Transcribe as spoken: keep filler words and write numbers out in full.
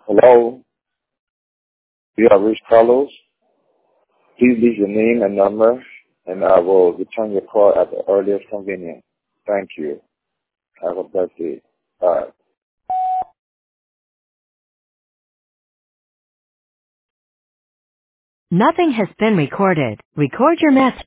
Hello, you have reached Carlos. Please leave your name and number, and I will return your call at the earliest convenience. Thank you. Have a blessed day. Bye. Nothing has been recorded. Record your message.